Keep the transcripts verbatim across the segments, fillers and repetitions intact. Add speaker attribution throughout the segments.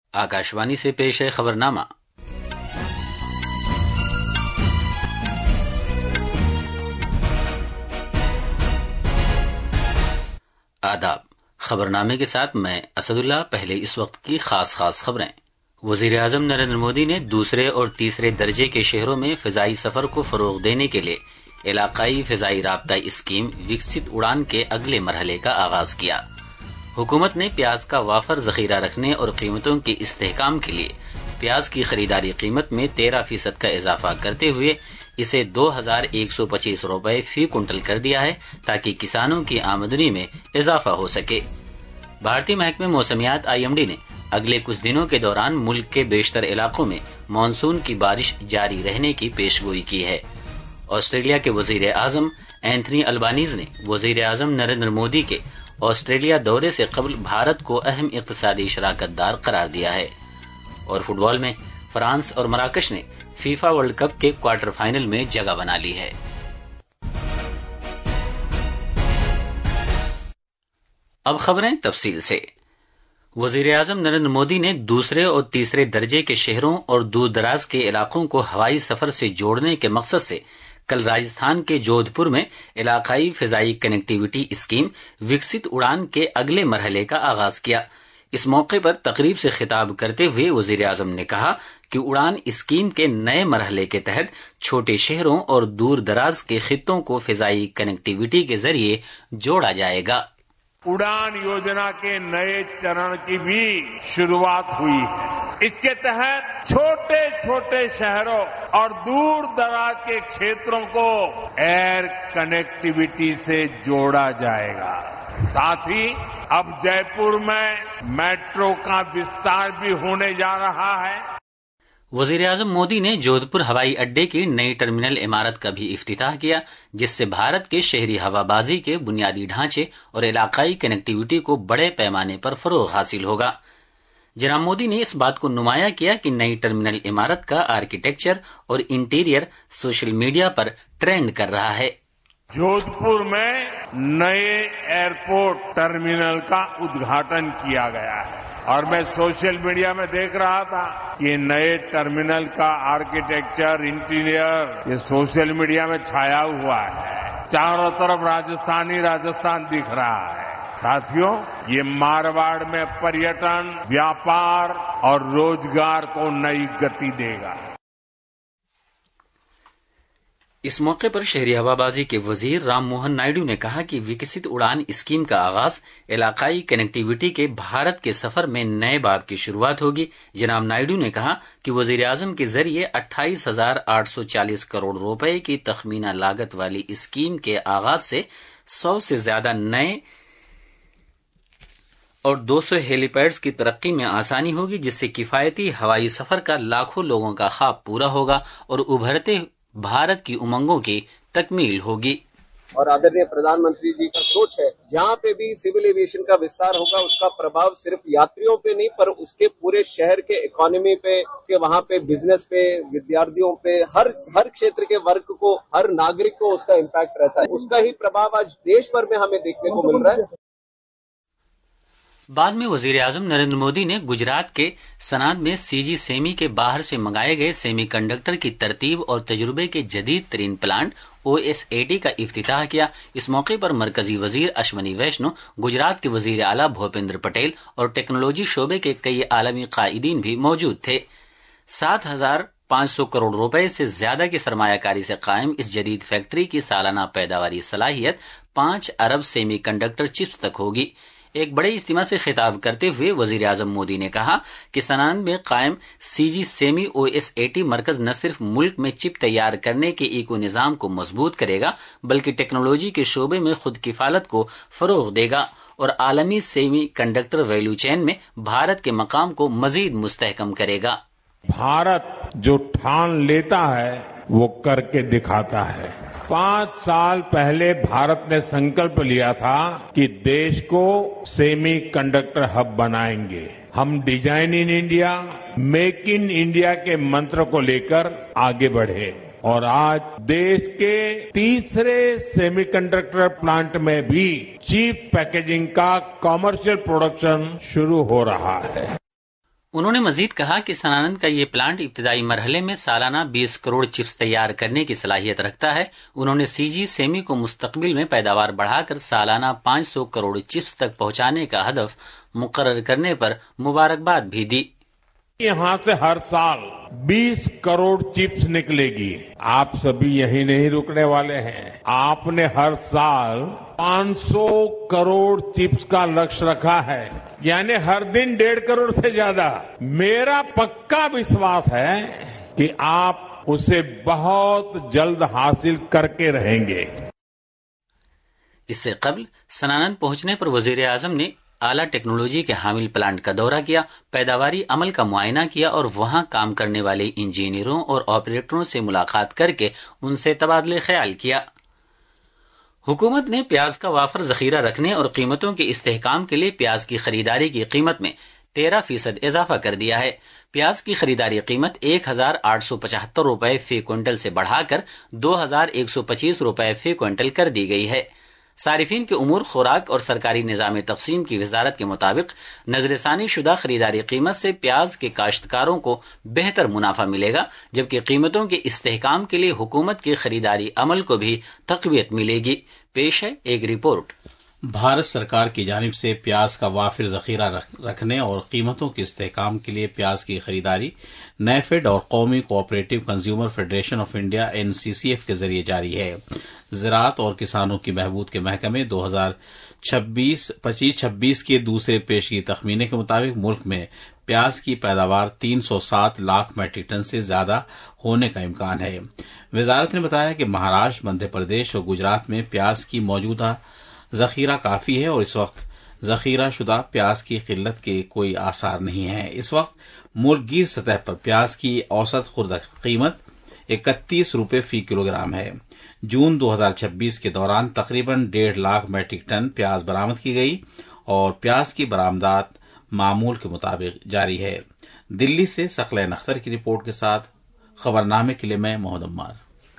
Speaker 1: आकाशवाणी से पेश है खबरनामा। आदाब। खबरनामे के साथ मैं असदुल्ला। पहले इस वक्त की खास खास खबरें। वजीर आजम नरेंद्र मोदी ने दूसरे और तीसरे दर्जे के शहरों में फिजाई सफर को फरोग देने के लिए इलाकाई फिजाई राब्ता स्कीम विकसित उड़ान के अगले मरहले का आगाज किया। हुकूमत ने प्याज का वाफर जखीरा रखने और कीमतों के इस्तेहकाम के लिए प्याज की खरीदारी कीमत में तेरह फीसद का इजाफा करते हुए इसे दो हजार एक सौ पच्चीस रूपये फी कुंटल कर दिया है, ताकि किसानों की आमदनी में इजाफा हो सके। भारतीय महकमे मौसमियात आई एम डी ने अगले कुछ दिनों के दौरान मुल्क के बेशतर इलाकों में मानसून की बारिश जारी रहने की पेशगोई की है। ऑस्ट्रेलिया के वजीर आजम एंथनी अल्बानीज ने वजीर आजम नरेंद्र मोदी के ऑस्ट्रेलिया दौरे से कबल भारत को अहम इक्तिसादी शराकतदार करार दिया है। और फुटबॉल में फ्रांस और मराकश ने फीफा वर्ल्ड कप के क्वार्टर फाइनल में जगह बना ली है। अब खबरें तफसील से। वजीर आजम नरेंद्र मोदी ने दूसरे और तीसरे दर्जे के शहरों और दूर दराज के इलाकों को हवाई सफर से जोड़ने के मकसद से कल राजस्थान के जोधपुर में इलाकाई फिजाई कनेक्टिविटी स्कीम विकसित उड़ान के अगले मरहले का आगाज किया। इस मौके पर तकरीब से खिताब करते हुए वजीर आजम ने कहा कि उड़ान स्कीम के नए मरहले के तहत छोटे शहरों और दूर दराज के खित्तों को फिजाई कनेक्टिविटी के जरिए जोड़ा जाएगा।
Speaker 2: उड़ान योजना के नए चरण की भी शुरुआत हुई है। इसके तहत छोटे छोटे शहरों और दूर दराज के क्षेत्रों को एयर कनेक्टिविटी से जोड़ा जाएगा। साथ ही अब जयपुर में मेट्रो का विस्तार भी होने जा रहा है।
Speaker 1: वजीर आजम मोदी ने जोधपुर हवाई अड्डे की नई टर्मिनल इमारत का भी इफ्तिताह किया, जिससे भारत के शहरी हवाबाजी के बुनियादी ढांचे और इलाकाई कनेक्टिविटी को बड़े पैमाने पर फरोग हासिल होगा। जनाब मोदी ने इस बात को नुमाया किया कि नई टर्मिनल इमारत का आर्किटेक्चर और इंटीरियर सोशल मीडिया पर ट्रेंड कर रहा है।
Speaker 2: जोधपुर में नए एयरपोर्ट टर्मिनल का उद्घाटन किया गया है और मैं सोशल मीडिया में देख रहा था कि नए टर्मिनल का आर्किटेक्चर, इंटीरियर ये सोशल मीडिया में छाया हुआ है। चारों तरफ राजस्थान ही राजस्थान दिख रहा है। साथियों, ये मारवाड़ में पर्यटन, व्यापार और रोजगार को नई गति देगा।
Speaker 1: इस मौके पर शहरी हवाबाजी के वजीर राम मोहन नायडू ने कहा कि विकसित उड़ान स्कीम का आगाज इलाकाई कनेक्टिविटी के भारत के सफर में नए बाब की शुरुआत होगी। जनाब नायडू ने कहा कि वजीर आजम के जरिए अट्ठाईस हजार आठ सौ चालीस करोड़ रुपए की तखमीना लागत वाली स्कीम के आगाज से सौ से ज्यादा नए और दो सौ हेलीपैड्स की तरक्की में आसानी होगी, जिससे किफायती हवाई सफर का लाखों लोगों का ख्वाब पूरा होगा और उभरते भारत की उमंगों की तकमील होगी।
Speaker 3: और आदरणीय प्रधानमंत्री जी का सोच है, जहाँ पे भी सिविल एविएशन का विस्तार होगा उसका प्रभाव सिर्फ यात्रियों पे नहीं पर उसके पूरे शहर के इकोनॉमी पे, के वहाँ पे बिजनेस पे, विद्यार्थियों पे, हर हर क्षेत्र के वर्ग को, हर नागरिक को उसका इम्पैक्ट रहता है। उसका ही प्रभाव आज देश भर में हमें देखने को मिल रहा है।
Speaker 1: बाद में वजीर आजम नरेंद्र मोदी ने गुजरात के सनाद में सीजी सेमी के बाहर से मंगाए गए सेमीकंडक्टर की तरतीब और तजुर्बे के जदीद तरीन plant O S A T का इफ्तिताह किया। इस मौके पर मरकजी वजीर अश्वनी वैष्णव, गुजरात के वजीर आला भूपेंद्र पटेल और टेक्नोलॉजी शोबे के कई आलमी कायदीन भी मौजूद थे। सात हजार पांच सौ करोड़ रुपए से ज्यादा की सरमायाकारी से कायम इस जदीद फैक्ट्री की सालाना पैदावारी सलाहियत पांच अरब सेमी कंडक्टर चिप्स तक होगी। एक बड़े इज्तिमा से खिताब करते हुए वजीर आजम मोदी ने कहा कि सनान में कायम CG semi O S A T मरकज न सिर्फ मुल्क में चिप तैयार करने के इको निजाम को मजबूत करेगा, बल्कि टेक्नोलॉजी के शोबे में खुद किफालत को फरोग देगा और आलमी सेमी कंडक्टर वैल्यू चेन में भारत के मकाम को मजीद मुस्तहकम करेगा।
Speaker 2: भारत जो ठान लेता है वो करके दिखाता है। पांच साल पहले भारत ने संकल्प लिया था कि देश को सेमी कंडक्टर हब बनाएंगे। हम design in India, make in India के मंत्र को लेकर आगे बढ़े और आज देश के तीसरे सेमीकंडक्टर प्लांट में भी चिप पैकेजिंग का कमर्शियल प्रोडक्शन शुरू हो रहा है।
Speaker 1: انہوں نے مزید کہا کہ سنانند کا یہ پلانٹ ابتدائی مرحلے میں سالانہ بیس کروڑ چپس تیار کرنے کی صلاحیت رکھتا ہے. انہوں نے سی جی سیمی کو مستقبل میں پیداوار بڑھا کر سالانہ پانچ سو کروڑ چپس تک پہنچانے کا ہدف مقرر کرنے پر مبارکباد بھی دی.
Speaker 2: یہاں سے ہر سال بیس کروڑ چپس نکلے گی. آپ سبھی یہی نہیں رکنے والے ہیں. آپ نے ہر سال پانچ سو کروڑ چپس کا لکش رکھا ہے, یعنی ہر دن ڈیڑھ کروڑ سے زیادہ. میرا پکا وشواس ہے کہ آپ اسے بہت جلد حاصل کر کے رہیں گے.
Speaker 1: اس سے قبل سنانند پہنچنے پر وزیر اعظم نے اعلیٰ ٹیکنالوجی کے حامل پلانٹ کا دورہ کیا, پیداواری عمل کا معائنہ کیا اور وہاں کام کرنے والے انجینئروں اور آپریٹروں سے ملاقات کر کے ان سے تبادلہ خیال کیا. حکومت نے پیاز کا وافر ذخیرہ رکھنے اور قیمتوں کے استحکام کے لیے پیاز کی خریداری کی قیمت میں تیرہ فیصد اضافہ کر دیا ہے. پیاز کی خریداری قیمت ایک ہزار آٹھ سو پچہتر روپے فی کوئنٹل سے بڑھا کر دو ہزار ایک سو پچیس روپے فی کوئنٹل کر دی گئی ہے. صارفین کے امور, خوراک اور سرکاری نظام تقسیم کی وزارت کے مطابق نظر ثانی شدہ خریداری قیمت سے پیاز کے کاشتکاروں کو بہتر منافع ملے گا, جبکہ قیمتوں کے استحکام کے لیے حکومت کے خریداری عمل کو بھی تقویت ملے گی. پیش ہے ایک رپورٹ.
Speaker 4: بھارت سرکار کی جانب سے پیاز کا وافر ذخیرہ رکھنے اور قیمتوں کے استحکام کے لیے پیاز کی خریداری نیفیڈ اور قومی cooperative consumer federation of India N C C F کے ذریعے جاری ہے. زراعت اور کسانوں کی بہبود کے محکمے دو ہزار چھبیس پچیس چھبیس کے دوسرے پیشگی تخمینے کے مطابق ملک میں پیاز کی پیداوار تین سو سات لاکھ میٹرک ٹن سے زیادہ ہونے کا امکان ہے. وزارت نے بتایا کہ مہاراشٹر, مدھیہ پردیش اور گجرات میں پیاز کی موجودہ ذخیرہ کافی ہے اور اس وقت ذخیرہ شدہ پیاز کی قلت کے کوئی آثار نہیں ہیں. اس وقت ملک گیر سطح پر پیاز کی اوسط خوردہ قیمت اکتیس روپے فی کلو گرام ہے. جون دو ہزار چھبیس کے دوران تقریباً ڈیڑھ لاکھ میٹرک ٹن پیاز برآمد کی گئی اور پیاز کی برآمدات معمول کے مطابق جاری ہے. دلی سے ثقلین اختر کی رپورٹ کے ساتھ خبرنامے کے لیے میں محمد عمار.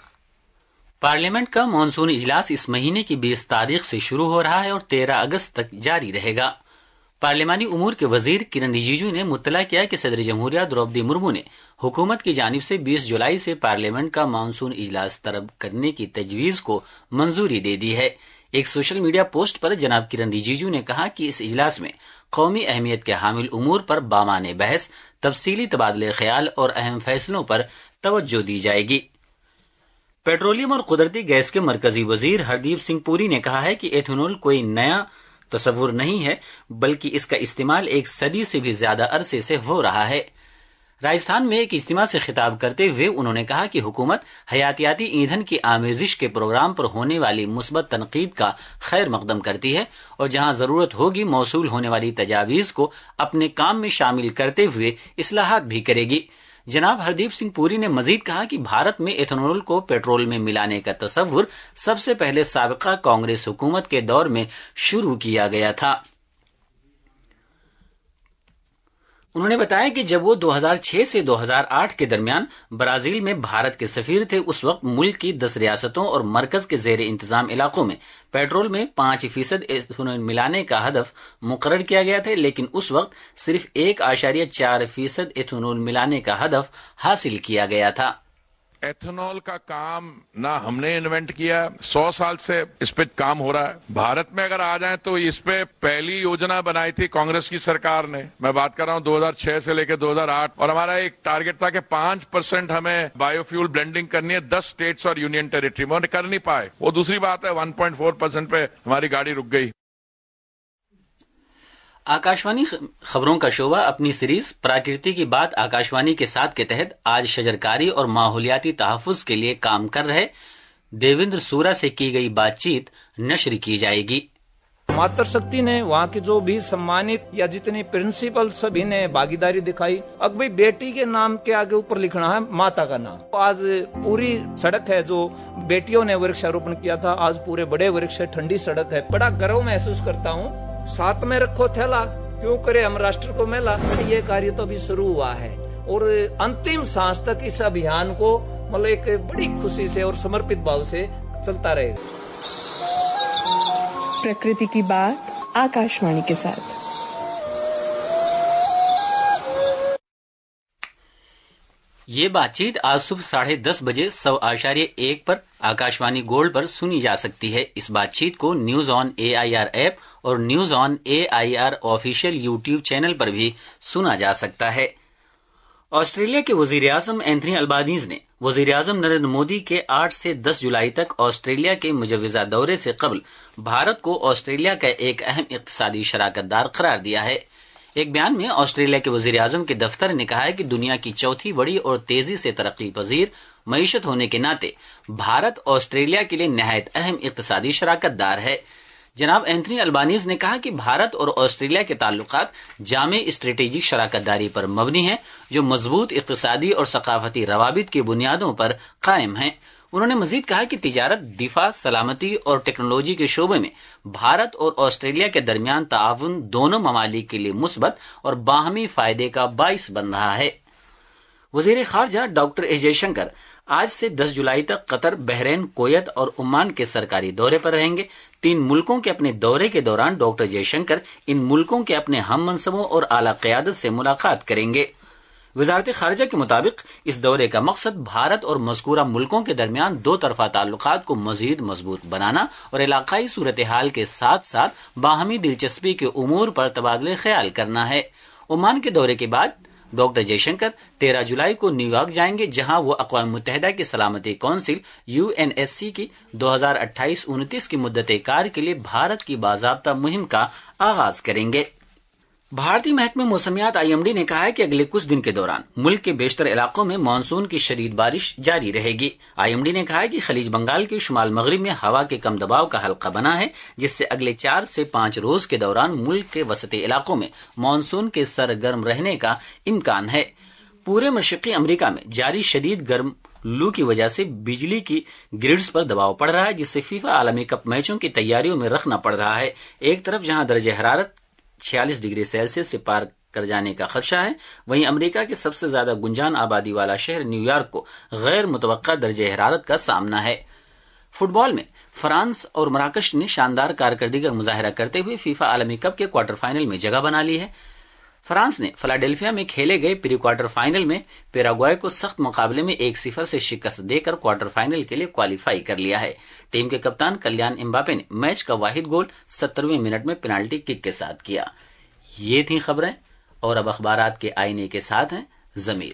Speaker 1: پارلیمنٹ کا مانسون اجلاس اس مہینے کی بیس تاریخ سے شروع ہو رہا ہے اور تیرہ اگست تک جاری رہے گا. پارلیمانی امور کے وزیر کرن رجیجو نے مطلع کیا کہ صدر جمہوریہ دروپدی مرمو نے حکومت کی جانب سے بیس جولائی سے پارلیمنٹ کا مانسون اجلاس طلب کرنے کی تجویز کو منظوری دے دی ہے. ایک سوشل میڈیا پوسٹ پر جناب کرن رجیجو نے کہا کہ اس اجلاس میں قومی اہمیت کے حامل امور پر بامعنی بحث, تفصیلی تبادلہ خیال اور اہم فیصلوں پر توجہ دی جائے گی. پیٹرولیم اور قدرتی گیس کے مرکزی وزیر ہردیپ سنگھ پوری نے کہا ہے کہ ایتھنول کوئی نیا تصور نہیں ہے بلکہ اس کا استعمال ایک صدی سے بھی زیادہ عرصے سے ہو رہا ہے. راجستھان میں ایک اجتماع سے خطاب کرتے ہوئے انہوں نے کہا کہ حکومت حیاتیاتی ایندھن کی آمیزش کے پروگرام پر ہونے والی مثبت تنقید کا خیر مقدم کرتی ہے اور جہاں ضرورت ہوگی موصول ہونے والی تجاویز کو اپنے کام میں شامل کرتے ہوئے اصلاحات بھی کرے گی. جناب ہردیپ سنگھ پوری نے مزید کہا کہ بھارت میں ایتھنول کو پیٹرول میں ملانے کا تصور سب سے پہلے سابقہ کانگریس حکومت کے دور میں شروع کیا گیا تھا. انہوں نے بتایا کہ جب وہ دو ہزار چھ سے دو ہزار آٹھ کے درمیان برازیل میں بھارت کے سفیر تھے, اس وقت ملک کی دس ریاستوں اور مرکز کے زیر انتظام علاقوں میں پیٹرول میں پانچ فیصد ایتھنول ملانے کا ہدف مقرر کیا گیا تھا, لیکن اس وقت صرف ایک اشاریہ چار فیصد ایتھنول ملانے کا ہدف حاصل کیا گیا تھا.
Speaker 5: ایتھنول کا کام نہ ہم نے انوینٹ کیا, سو سال سے اس پہ کام ہو رہا ہے. بھارت میں اگر آ جائیں تو اس پہ پہلی یوجنا بنائی تھی کانگریس کی سرکار نے. میں بات کر رہا ہوں دو ہزار چھ سے لے کے دو ہزار آٹھ, اور ہمارا ایک ٹارگٹ تھا کہ پانچ پرسینٹ ہمیں بایو فیول بلینڈنگ کرنی ہے دس اسٹیٹس اور یونین ٹیریٹری میں, کر نہیں پائے. وہ دوسری بات ہے, ون پوائنٹ فور پرسینٹ پہ ہماری گاڑی رک گئی.
Speaker 1: آکاشوانی خبروں کا شعبہ اپنی سیریز پراکرتی کی بات آکاشوانی کے ساتھ کے تحت آج شجرکاری اور ماحولیاتی تحفظ کے لیے کام کر رہے دیویندر سورا سے کی گئی بات چیت نشر کی جائے گی.
Speaker 6: ماتر شکتی نے وہاں کے جو بھی سمانت یا جتنی پرنسپل سبھی نے بھاگیداری دکھائی. اب بھائی بیٹی کے نام کے آگے اوپر لکھنا ہے ماتا کا نام. آج پوری سڑک ہے جو بیٹیوں نے ورکشاروپن کیا تھا, آج پورے بڑے ورکش ہے, ٹھنڈی سڑک ہے. بڑا گرو محسوس کرتا ہوں. ساتھ میں رکھو تھیلا, کیوں کرے ہم راشٹر کو میلا. یہ کاریہ تو ابھی شروع ہوا ہے اور انتم سانس تک اس ابھیان کو مطلب ایک بڑی خوشی سے اور سمرپت بھاو سے چلتا رہے گا.
Speaker 7: प्रकृति की बात आकाशवाणी के साथ.
Speaker 1: یہ بات چیت آج صبح ساڑھے دس بجے سو آشاریہ ایک پر آکاشوانی گولڈ پر سنی جا سکتی ہے۔ اس بات چیت کو news on A I R app اور news on A I R official YouTube channel پر بھی سنا جا سکتا ہے۔ آسٹریلیا کے وزیر اعظم اینتھنی البانیز نے وزیر اعظم نریندر مودی کے آٹھ سے دس جولائی تک آسٹریلیا کے مجوزہ دورے سے قبل بھارت کو آسٹریلیا کا ایک اہم اقتصادی شراکت دار قرار دیا ہے۔ ایک بیان میں آسٹریلیا کے وزیر اعظم کے دفتر نے کہا ہے کہ دنیا کی چوتھی بڑی اور تیزی سے ترقی پذیر معیشت ہونے کے ناطے بھارت آسٹریلیا کے لیے نہایت اہم اقتصادی شراکت دار ہے۔ جناب اینتھنی البانیز نے کہا کہ بھارت اور آسٹریلیا کے تعلقات جامع اسٹریٹجک شراکت داری پر مبنی ہیں جو مضبوط اقتصادی اور ثقافتی روابط کی بنیادوں پر قائم ہیں۔ انہوں نے مزید کہا کہ تجارت، دفاع، سلامتی اور ٹیکنالوجی کے شعبے میں بھارت اور آسٹریلیا کے درمیان تعاون دونوں ممالک کے لیے مثبت اور باہمی فائدے کا باعث بن رہا ہے۔ وزیر خارجہ ڈاکٹر ایس جے شنکر آج سے دس جولائی تک قطر، بحرین، کویت اور عمان کے سرکاری دورے پر رہیں گے۔ تین ملکوں کے اپنے دورے کے دوران ڈاکٹر جے شنکر ان ملکوں کے اپنے ہم منصبوں اور اعلی قیادت سے ملاقات کریں گے۔ وزارت خارجہ کے مطابق اس دورے کا مقصد بھارت اور مذکورہ ملکوں کے درمیان دو طرفہ تعلقات کو مزید مضبوط بنانا اور علاقائی صورتحال کے ساتھ ساتھ باہمی دلچسپی کے امور پر تبادلہ خیال کرنا ہے۔ عمان کے دورے کے بعد ڈاکٹر جے شنکر تیرہ جولائی کو نیو یارک جائیں گے، جہاں وہ اقوام متحدہ کی سلامتی council U N S C کی دو ہزار اٹھائیس انتیس کی مدت کار کے لیے بھارت کی باضابطہ مہم کا آغاز کریں گے۔ بھارتی محکمہ موسمیات آئی ایم ڈی نے کہا ہے کہ اگلے کچھ دن کے دوران ملک کے بیشتر علاقوں میں مانسون کی شدید بارش جاری رہے گی۔ آئی ایم ڈی نے کہا ہے کہ خلیج بنگال کے شمال مغرب میں ہوا کے کم دباؤ کا حلقہ بنا ہے، جس سے اگلے چار سے پانچ روز کے دوران ملک کے وسطی علاقوں میں مانسون کے سرگرم رہنے کا امکان ہے۔ پورے مشرقی امریکہ میں جاری شدید گرم لو کی وجہ سے بجلی کی گرڈز پر دباؤ پڑ رہا ہے، جس سے فیفا عالمی کپ میچوں کی تیاریوں میں رخنا پڑ رہا ہے۔ ایک طرف جہاں درجہ حرارت چھیالیس ڈگری سیلسیس سے پار کر جانے کا خدشہ ہے، وہیں امریکہ کے سب سے زیادہ گنجان آبادی والا شہر نیو یارک کو غیر متوقع درجہ حرارت کا سامنا ہے۔ فٹ بال میں فرانس اور مراکش نے شاندار کارکردگی کا مظاہرہ کرتے ہوئے فیفا عالمی کپ کے کوارٹر فائنل میں جگہ بنا لی ہے۔ فرانس نے فلاڈیلفیا میں کھیلے گئے پری کوارٹر فائنل میں پیراگوئے کو سخت مقابلے میں ایک صفر سے شکست دے کر کوارٹر فائنل کے لیے کوالیفائی کر لیا ہے۔ ٹیم کے کپتان کلیان امباپے نے میچ کا واحد گول سترویں منٹ میں پینالٹی کک کے ساتھ کیا۔ یہ تھیں خبریں، اور اب اخبارات کے آئینے کے ساتھ ہیں ضمیر۔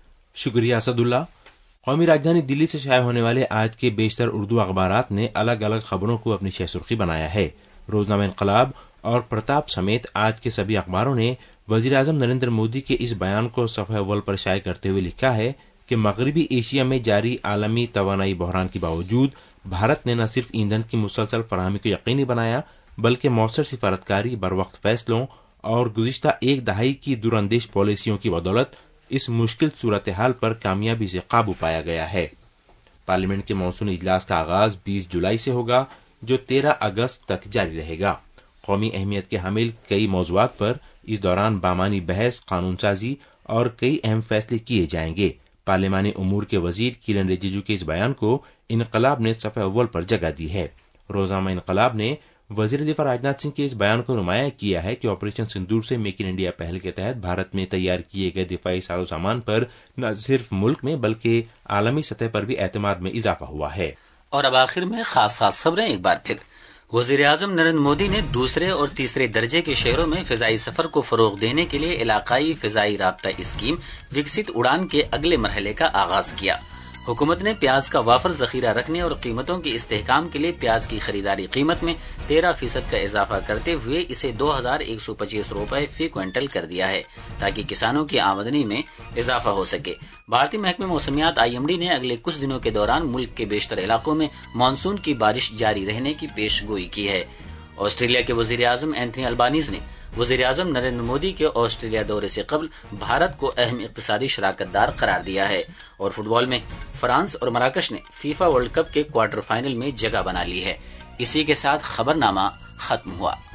Speaker 7: شکریہ اسد اللہ۔ قومی راجدھانی دلی سے شائع ہونے والے آج کے بیشتر اردو اخبارات نے الگ الگ خبروں کو اپنی شہ سرخی بنایا ہے۔ روزنامہ انقلاب اور پرتاپ سمیت آج کے سبھی اخباروں نے وزیر اعظم نریندر مودی کے اس بیان کو صفحہ اول پر شائع کرتے ہوئے لکھا ہے کہ مغربی ایشیا میں جاری عالمی توانائی بحران کے باوجود بھارت نے نہ صرف ایندھن کی مسلسل فراہمی کو یقینی بنایا بلکہ مؤثر سفارتکاری، بروقت فیصلوں اور گزشتہ ایک دہائی کی دور اندیش پالیسیوں کی بدولت اس مشکل صورتحال پر کامیابی سے قابو پایا گیا ہے۔ پارلیمنٹ کے مانسونی اجلاس کا آغاز بیس جولائی سے ہوگا، جو تیرہ اگست تک جاری رہے گا۔ قومی اہمیت کے حامل کئی موضوعات پر اس دوران بامانی بحث، قانون سازی اور کئی اہم فیصلے کیے جائیں گے۔ پارلیمانی امور کے وزیر کیرن رجیجو کے اس بیان کو انقلاب نے صفحہ اول پر جگہ دی ہے۔ روزنامہ انقلاب نے وزیر دفاع راجناتھ سنگھ کے اس بیان کو نمایاں کیا ہے کہ آپریشن سندور سے میک ان انڈیا پہل کے تحت بھارت میں تیار کیے گئے دفاعی ساز و سامان پر نہ صرف ملک میں بلکہ عالمی سطح پر بھی اعتماد میں اضافہ ہوا ہے۔
Speaker 1: اور اب آخر میں خاص خاص خبریں ایک بار پھر۔ وزیر اعظم نریندر مودی نے دوسرے اور تیسرے درجے کے شہروں میں فضائی سفر کو فروغ دینے کے لیے علاقائی فضائی رابطہ اسکیم وکست اڑان کے اگلے مرحلے کا آغاز کیا۔ حکومت نے پیاز کا وافر ذخیرہ رکھنے اور قیمتوں کے استحکام کے لیے پیاز کی خریداری قیمت میں تیرہ فیصد کا اضافہ کرتے ہوئے اسے دو ہزار ایک سو پچیس روپے فی کوئنٹل کر دیا ہے تاکہ کسانوں کی آمدنی میں اضافہ ہو سکے۔ بھارتی محکمہ موسمیات آئی ایم ڈی نے اگلے کچھ دنوں کے دوران ملک کے بیشتر علاقوں میں مانسون کی بارش جاری رہنے کی پیش گوئی کی ہے۔ آسٹریلیا کے وزیر اعظم اینتھنی البانیز نے وزیر اعظم نریندر مودی کے آسٹریلیا دورے سے قبل بھارت کو اہم اقتصادی شراکت دار قرار دیا ہے۔ اور فٹ بال میں فرانس اور مراکش نے فیفا ورلڈ کپ کے کوارٹر فائنل میں جگہ بنا لی ہے۔ اسی کے ساتھ خبرنامہ ختم ہوا۔